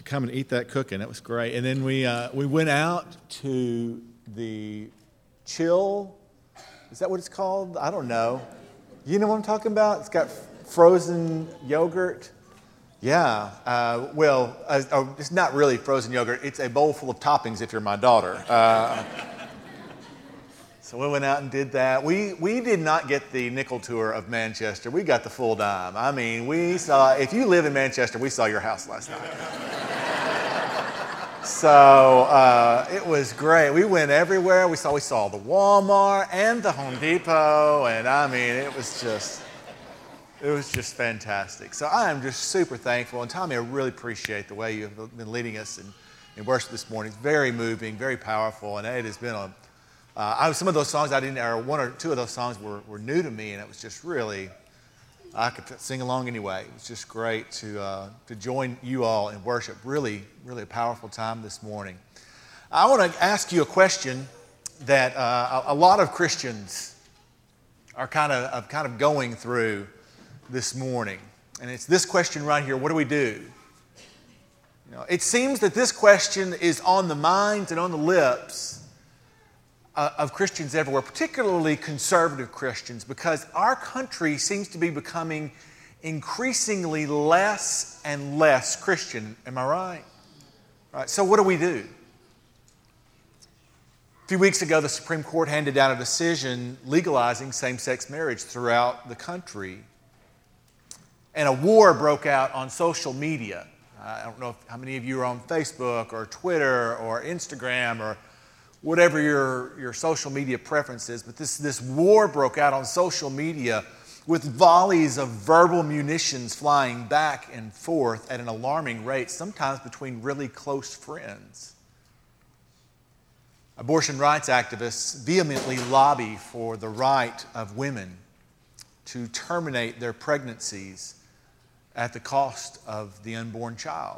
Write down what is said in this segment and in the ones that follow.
come and eat that cooking. That was great. And then we went out to the Chill. Is that what it's called? I don't know. You know what I'm talking about? It's got frozen yogurt. Yeah. It's not really frozen yogurt. It's a bowl full of toppings if you're my daughter. So we went out and did that. We did not get the nickel tour of Manchester. We got the full dime. I mean, if you live in Manchester, we saw your house last night. So it was great. We went everywhere. We saw the Walmart and the Home Depot. And I mean, it was just fantastic. So I am just super thankful. And Tommy, I really appreciate the way you've been leading us in worship this morning. It's very moving, very powerful. And it has been some of those songs one or two of those songs were new to me, and it was just really, I could sing along anyway. It was just great to join you all in worship. Really, really a powerful time this morning. I want to ask you a question that a lot of Christians are kind of going through this morning, and it's this question right here: what do we do? It seems that this question is on the minds and on the lips of Christians everywhere, particularly conservative Christians, because our country seems to be becoming increasingly less and less Christian. Am I right? Right. So what do we do? A few weeks ago, the Supreme Court handed down a decision legalizing same-sex marriage throughout the country. And a war broke out on social media. I don't know how many of you are on Facebook or Twitter or Instagram or whatever your social media preference is, but this war broke out on social media with volleys of verbal munitions flying back and forth at an alarming rate, sometimes between really close friends. Abortion rights activists vehemently lobby for the right of women to terminate their pregnancies at the cost of the unborn child.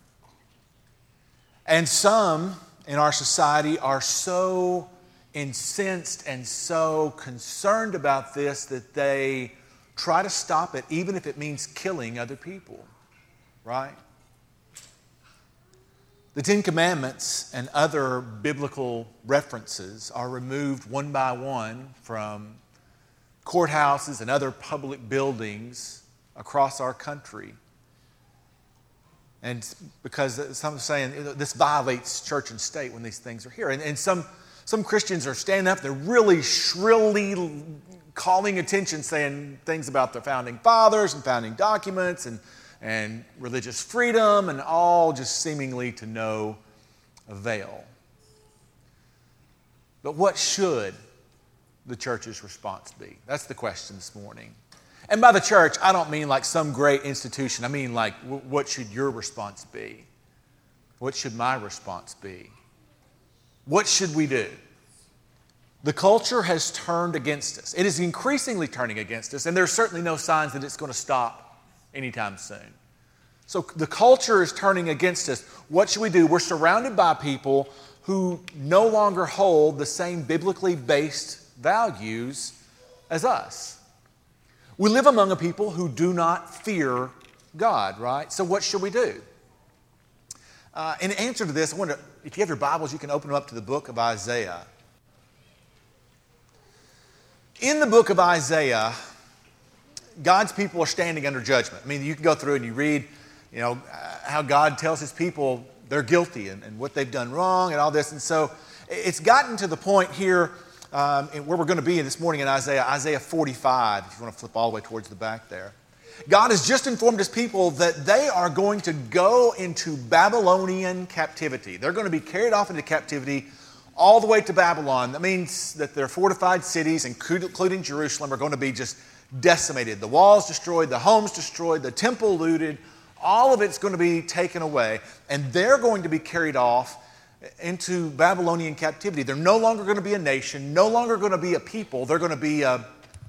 And some in our society are so incensed and so concerned about this that they try to stop it, even if it means killing other people, right? The Ten Commandments and other biblical references are removed one by one from courthouses and other public buildings across our country. And because some are saying this violates church and state when these things are here. And some Christians are standing up, they're really shrilly calling attention, saying things about the founding fathers and founding documents and religious freedom, and all just seemingly to no avail. But what should the church's response be? That's the question this morning. And by the church, I don't mean like some great institution. I mean like, what should your response be? What should my response be? What should we do? The culture has turned against us. It is increasingly turning against us, and there's certainly no signs that it's going to stop anytime soon. So the culture is turning against us. What should we do? We're surrounded by people who no longer hold the same biblically based values as us. We live among a people who do not fear God, right? So what should we do? In answer to this, I wonder, if you have your Bibles, you can open them up to the book of Isaiah. In the book of Isaiah, God's people are standing under judgment. I mean, you can go through and you read, how God tells His people they're guilty and what they've done wrong and all this. And so it's gotten to the point here where we're going to be this morning in Isaiah 45, if you want to flip all the way towards the back there. God has just informed His people that they are going to go into Babylonian captivity. They're going to be carried off into captivity all the way to Babylon. That means that their fortified cities, including Jerusalem, are going to be just decimated. The walls destroyed, the homes destroyed, the temple looted. All of it's going to be taken away, and they're going to be carried off into Babylonian captivity. They're no longer going to be a nation, no longer going to be a people. They're going to be a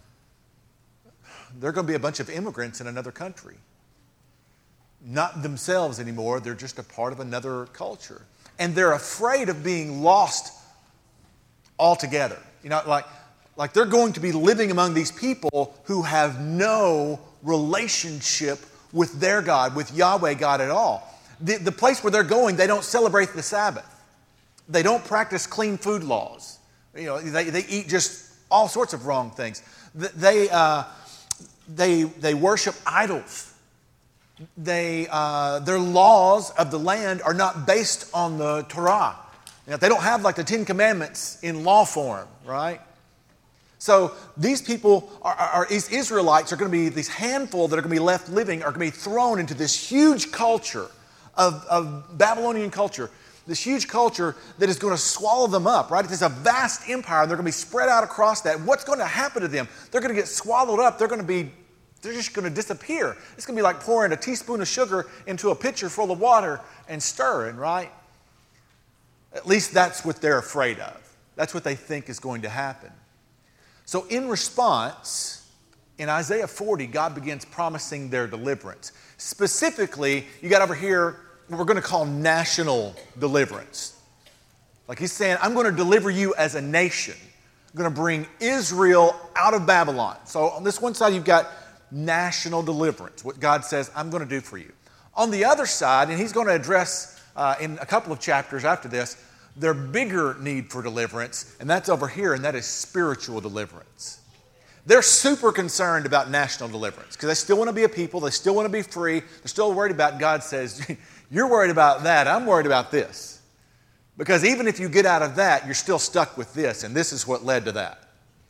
bunch of immigrants in another country. Not themselves anymore. They're just a part of another culture. And they're afraid of being lost altogether. Like they're going to be living among these people who have no relationship with their God, with Yahweh God at all. The place where they're going, they don't celebrate the Sabbath. They don't practice clean food laws. They eat just all sorts of wrong things. They worship idols. Their laws of the land are not based on the Torah. They don't have like the Ten Commandments in law form, right? So these people, these Israelites are going to be, these handful that are going to be left living are going to be thrown into this huge culture of Babylonian culture, this huge culture that is going to swallow them up, right? It's a vast empire, and they're going to be spread out across that. What's going to happen to them? They're going to get swallowed up. They're just going to disappear. It's going to be like pouring a teaspoon of sugar into a pitcher full of water and stirring, right? At least that's what they're afraid of. That's what they think is going to happen. So in response, in Isaiah 40, God begins promising their deliverance. Specifically, you got over here what we're going to call national deliverance. Like he's saying, I'm going to deliver you as a nation. I'm going to bring Israel out of Babylon. So on this one side, you've got national deliverance, what God says, I'm going to do for you. On the other side, and he's going to address in a couple of chapters after this, their bigger need for deliverance, and that's over here, and that is spiritual deliverance. They're super concerned about national deliverance because they still want to be a people. They still want to be free. They're still worried about, God says, you're worried about that. I'm worried about this. Because even if you get out of that, you're still stuck with this, and this is what led to that.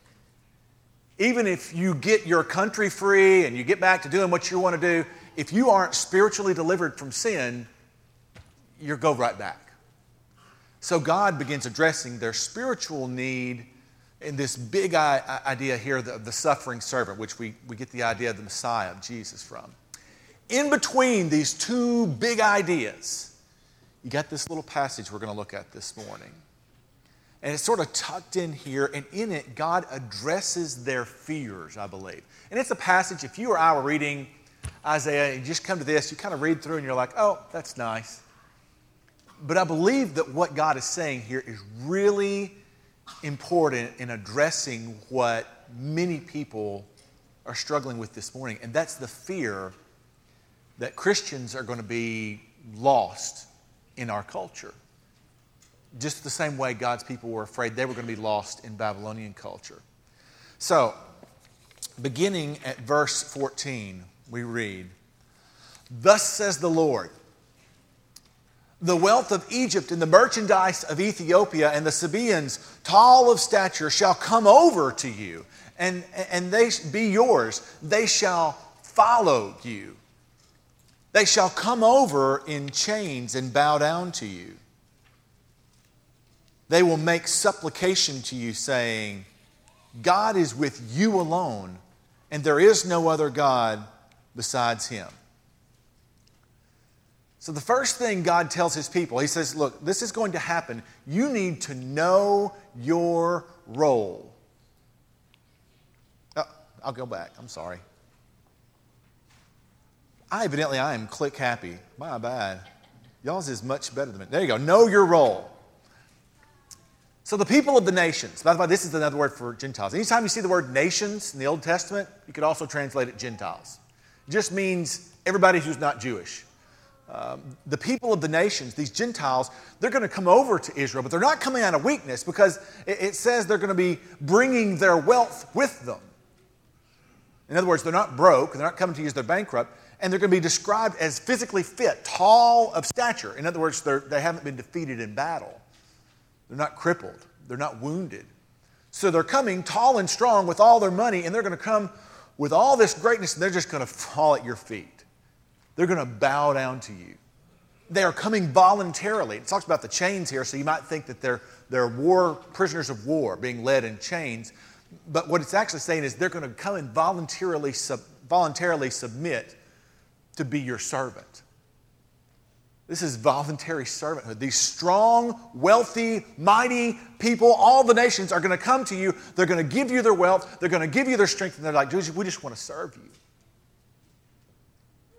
Even if you get your country free and you get back to doing what you want to do, if you aren't spiritually delivered from sin, you'll go right back. So God begins addressing their spiritual need in this big idea here of the suffering servant, which we get the idea of the Messiah, of Jesus, from. In between these two big ideas, you got this little passage we're going to look at this morning. And it's sort of tucked in here, and in it, God addresses their fears, I believe. And it's a passage, if you or I were reading Isaiah, and you just come to this, you kind of read through and you're like, oh, that's nice. But I believe that what God is saying here is really important in addressing what many people are struggling with this morning, and that's the fear that Christians are going to be lost in our culture. Just the same way God's people were afraid they were going to be lost in Babylonian culture. So, beginning at verse 14, we read, "Thus says the Lord, the wealth of Egypt and the merchandise of Ethiopia and the Sabaeans, tall of stature, shall come over to you, and they be yours. They shall follow you. They shall come over in chains and bow down to you. They will make supplication to you, saying, God is with you alone, and there is no other God besides Him." So the first thing God tells His people, He says, look, this is going to happen. You need to know your role. Oh, I'll go back. I'm sorry. I am click happy. My bad. Y'all's is much better than me. There you go. Know your role. So the people of the nations. By the way, this is another word for Gentiles. Anytime you see the word nations in the Old Testament, you could also translate it Gentiles. It just means everybody who's not Jewish. The people of the nations, these Gentiles, they're going to come over to Israel, but they're not coming out of weakness because it says they're going to be bringing their wealth with them. In other words, they're not broke, they're not coming to use their bankrupt, and they're going to be described as physically fit, tall of stature. In other words, they haven't been defeated in battle. They're not crippled. They're not wounded. So they're coming tall and strong with all their money, and they're going to come with all this greatness, and they're just going to fall at your feet. They're going to bow down to you. They are coming voluntarily. It talks about the chains here, so you might think that they're war prisoners of war being led in chains. But what it's actually saying is they're going to come and voluntarily submit to be your servant. This is voluntary servanthood. These strong, wealthy, mighty people, all the nations are going to come to you. They're going to give you their wealth. They're going to give you their strength. And they're like, we just want to serve you.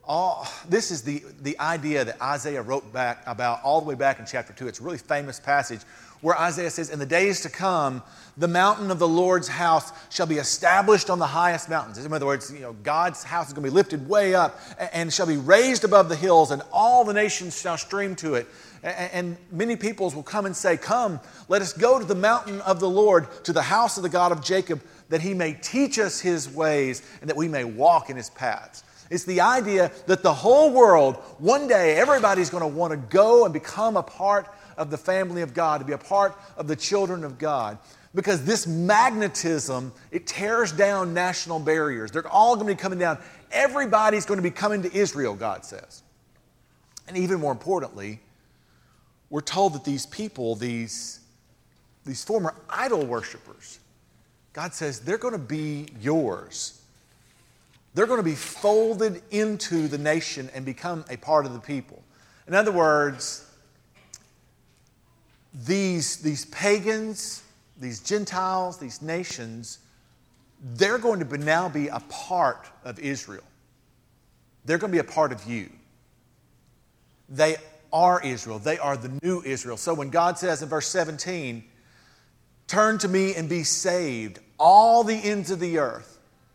This is the idea that Isaiah wrote back about all the way back in chapter 2. It's a really famous passage where Isaiah says, in the days to come, the mountain of the Lord's house shall be established on the highest mountains. In other words, God's house is going to be lifted way up and shall be raised above the hills, and all the nations shall stream to it. And many peoples will come and say, come, let us go to the mountain of the Lord, to the house of the God of Jacob, that he may teach us his ways and that we may walk in his paths. It's the idea that the whole world, one day, everybody's going to want to go and become a part of the family of God, to be a part of the children of God. Because this magnetism, it tears down national barriers. They're all going to be coming down. Everybody's going to be coming to Israel, God says. And even more importantly, we're told that these people, these former idol worshipers, God says they're going to be yours. They're going to be folded into the nation and become a part of the people. In other words, these pagans, these Gentiles, these nations, they're going to now be a part of Israel. They're going to be a part of you. They are Israel. They are the new Israel. So when God says in verse 17, turn to me and be saved, all the ends of the earth.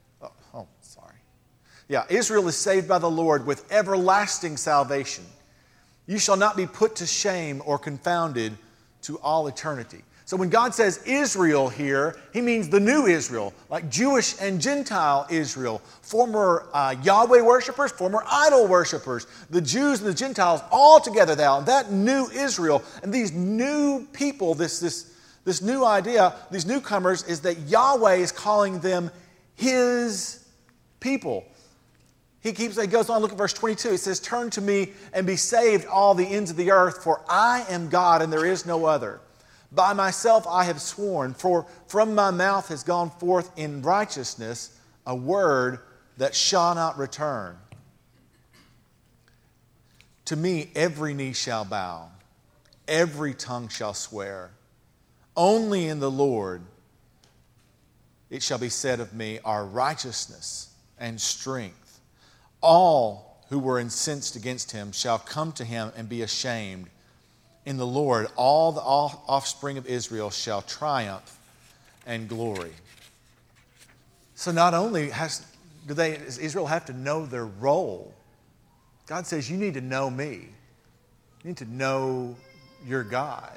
Yeah, Israel is saved by the Lord with everlasting salvation. You shall not be put to shame or confounded to all eternity. So when God says Israel here, he means the new Israel, like Jewish and Gentile Israel, former Yahweh worshipers, former idol worshipers, the Jews and the Gentiles all together now. That new Israel and these new people, this new idea, these newcomers, is that Yahweh is calling them his people. He goes on, look at verse 22. It says, turn to me and be saved, all the ends of the earth, for I am God and there is no other. By myself I have sworn, for from my mouth has gone forth in righteousness a word that shall not return. To me every knee shall bow, every tongue shall swear. Only in the Lord it shall be said of me are righteousness and strength. All who were incensed against him shall come to him and be ashamed. In the Lord, all the offspring of Israel shall triumph and glory. So not only does Israel have to know their role, God says you need to know me. You need to know your God.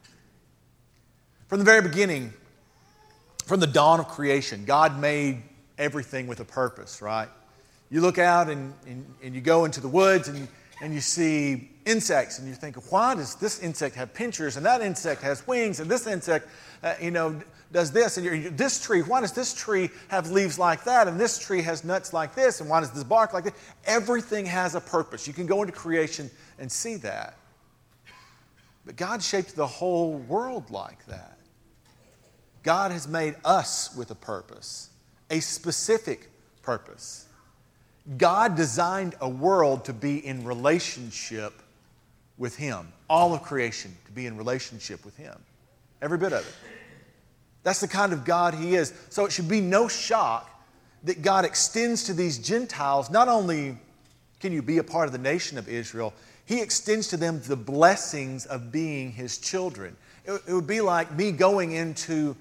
From the very beginning, from the dawn of creation, God made everything with a purpose, right? You look out and you go into the woods and you see insects and you think, why does this insect have pinchers and that insect has wings and this insect, does this? And this tree, why does this tree have leaves like that and this tree has nuts like this and why does this bark like this? Everything has a purpose. You can go into creation and see that. But God shaped the whole world like that. God has made us with a purpose, a specific purpose. God designed a world to be in relationship with him. All of creation to be in relationship with him. Every bit of it. That's the kind of God he is. So it should be no shock that God extends to these Gentiles, not only can you be a part of the nation of Israel, he extends to them the blessings of being his children. It would be like me going into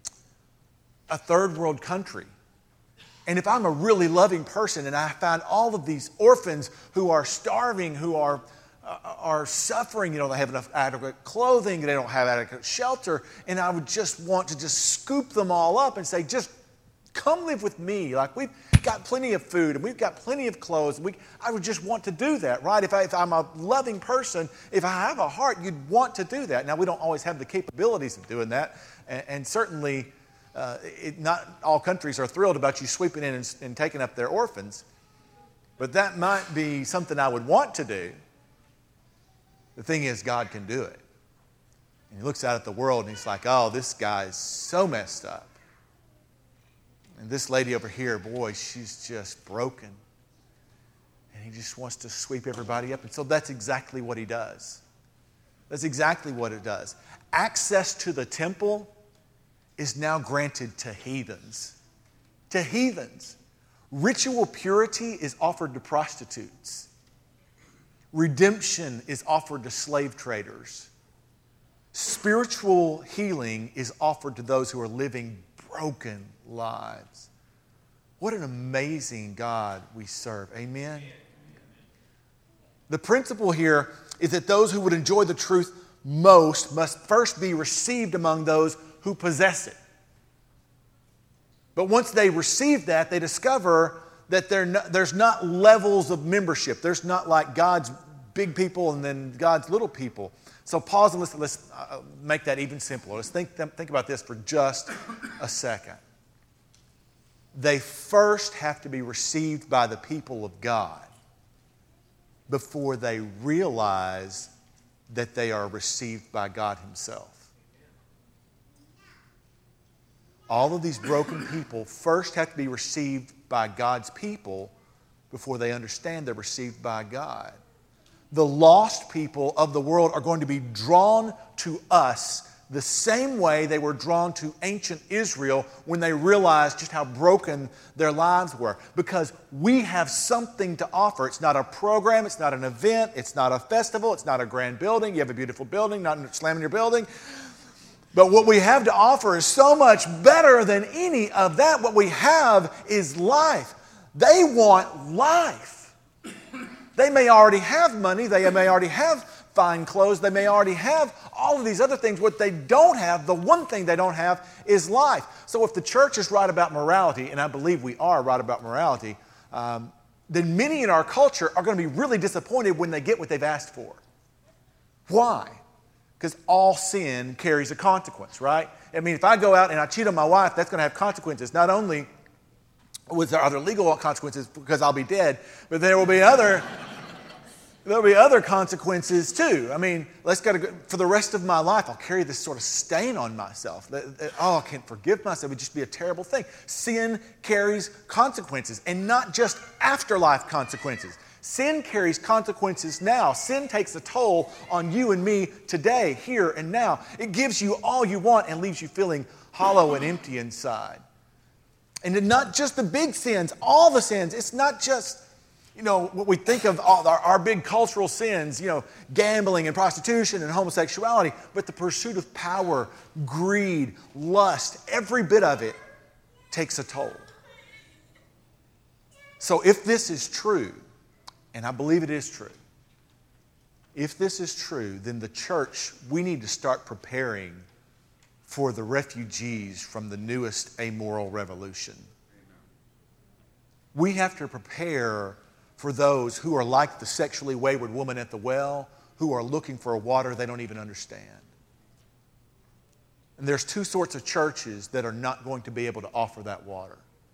a third world country. And if I'm a really loving person and I find all of these orphans who are starving, who are suffering, they have enough adequate clothing, they don't have adequate shelter, and I would just want to just scoop them all up and say, just come live with me. Like we've got plenty of food and we've got plenty of clothes. I would just want to do that, right? If I'm a loving person, if I have a heart, you'd want to do that. Now, we don't always have the capabilities of doing that, and certainly not all countries are thrilled about you sweeping in and taking up their orphans, but that might be something I would want to do. The thing is, God can do it. And he looks out at the world and he's like, oh, this guy's so messed up. And this lady over here, boy, she's just broken. And he just wants to sweep everybody up. And so that's exactly what he does. That's exactly what it does. Access to the temple is now granted to heathens. To heathens. Ritual purity is offered to prostitutes. Redemption is offered to slave traders. Spiritual healing is offered to those who are living broken lives. What an amazing God we serve. Amen? The principle here is that those who would enjoy the truth most must first be received among those who possess it. But once they receive that, they discover that there's not levels of membership. There's not like God's big people and then God's little people. So pause and let's make that even simpler. Let's think about this for just a second. They first have to be received by the people of God before they realize that they are received by God Himself. All of these broken people first have to be received by God's people before they understand they're received by God. The lost people of the world are going to be drawn to us the same way they were drawn to ancient Israel when they realized just how broken their lives were. Because we have something to offer. It's not a program, it's not an event, it's not a festival, it's not a grand building. You have a beautiful building, not slamming your building. But what we have to offer is so much better than any of that. What we have is life. They want life. They may already have money, they may already have fine clothes, they may already have all of these other things. What they don't have, the one thing they don't have, is life. So if the church is right about morality, and I believe we are right about morality, then many in our culture are going to be really disappointed when they get what they've asked for. Why? Because all sin carries a consequence, right? I mean, if I go out and I cheat on my wife, that's going to have consequences. Not only are there legal consequences because I'll be dead, but there will be other consequences too. I mean, for the rest of my life, I'll carry this sort of stain on myself. I can't forgive myself. It would just be a terrible thing. Sin carries consequences, and not just afterlife consequences. Sin carries consequences now. Sin takes a toll on you and me today, here and now. It gives you all you want and leaves you feeling hollow and empty inside. And not just the big sins, all the sins. It's not just, what we think of all our big cultural sins, gambling and prostitution and homosexuality, but the pursuit of power, greed, lust, every bit of it takes a toll. So if this is true, and I believe it is true, if this is true, then the church, we need to start preparing for the refugees from the newest amoral revolution. We have to prepare for those who are like the sexually wayward woman at the well, who are looking for a water they don't even understand. And there's two sorts of churches that are not going to be able to offer that water.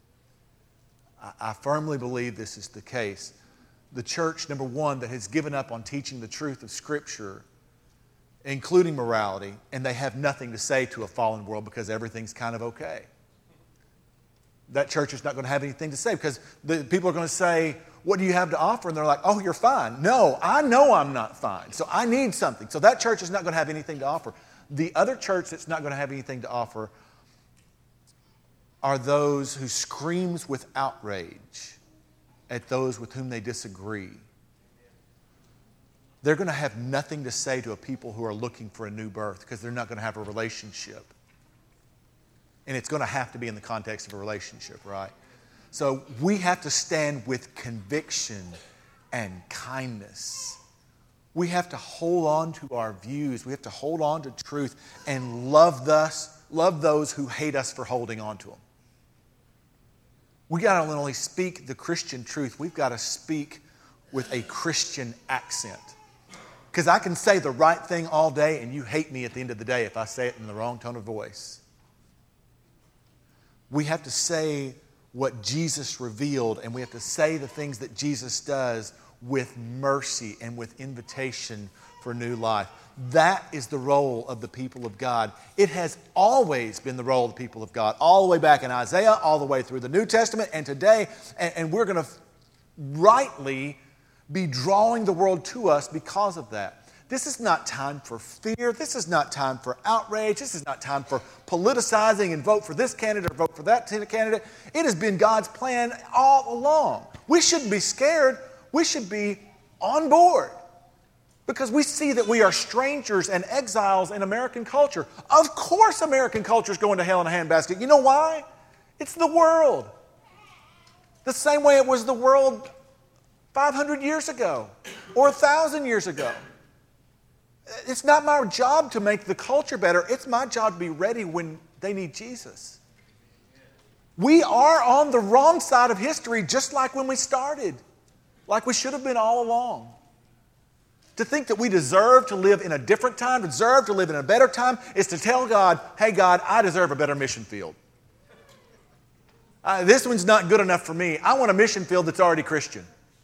I firmly believe this is the case. The church, number one, that has given up on teaching the truth of Scripture, including morality, and they have nothing to say to a fallen world because everything's kind of okay. That church is not going to have anything to say because the people are going to say, what do you have to offer? And they're like, oh, you're fine. No, I know I'm not fine, so I need something. So that church is not going to have anything to offer. The other church that's not going to have anything to offer are those who screams with outrage at those with whom they disagree. They're going to have nothing to say to a people who are looking for a new birth because they're not going to have a relationship. And it's going to have to be in the context of a relationship, right? So we have to stand with conviction and kindness. We have to hold on to our views. We have to hold on to truth and love those who hate us for holding on to them. We got to not only speak the Christian truth, we've got to speak with a Christian accent. Because I can say the right thing all day and you hate me at the end of the day if I say it in the wrong tone of voice. We have to say what Jesus revealed, and we have to say the things that Jesus does with mercy and with invitation for new life. That is the role of the people of God. It has always been the role of the people of God, all the way back in Isaiah, all the way through the New Testament, and today. And we're going to rightly be drawing the world to us because of that. This is not time for fear. This is not time for outrage. This is not time for politicizing and vote for this candidate or vote for that candidate. It has been God's plan all along. We shouldn't be scared. We should be on board because we see that we are strangers and exiles in American culture. Of course American culture is going to hell in a handbasket. You know why? It's the world. The same way it was the world 500 years ago or 1,000 years ago. It's not my job to make the culture better. It's my job to be ready when they need Jesus. We are on the wrong side of history just like when we started, like we should have been all along. To think that we deserve to live in a different time, deserve to live in a better time, is to tell God, hey God, I deserve a better mission field. This one's not good enough for me. I want a mission field that's already Christian.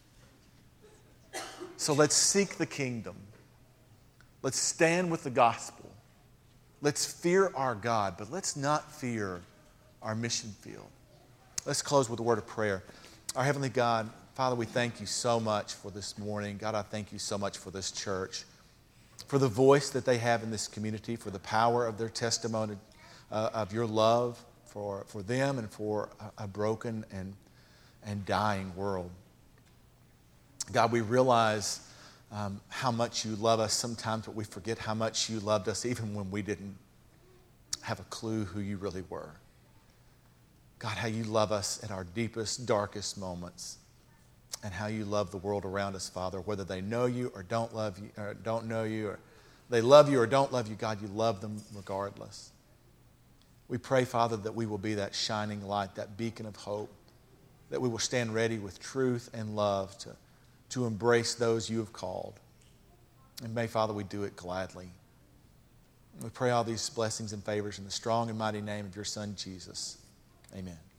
So let's seek the kingdom. Let's stand with the gospel. Let's fear our God, but let's not fear our mission field. Let's close with a word of prayer. Our Heavenly God, Father, we thank you so much for this morning. God, I thank you so much for this church, for the voice that they have in this community, for the power of their testimony, of your love for them and for a broken and dying world. God, we realize how much you love us sometimes, but we forget how much you loved us even when we didn't have a clue who you really were. God, how you love us at our deepest, darkest moments, and how you love the world around us, Father, whether they know you or don't love you, or don't know you, or they love you or don't love you, God, you love them regardless. We pray, Father, that we will be that shining light, that beacon of hope, that we will stand ready with truth and love to embrace those you have called. And may, Father, we do it gladly. We pray all these blessings and favors in the strong and mighty name of your Son, Jesus. Amen.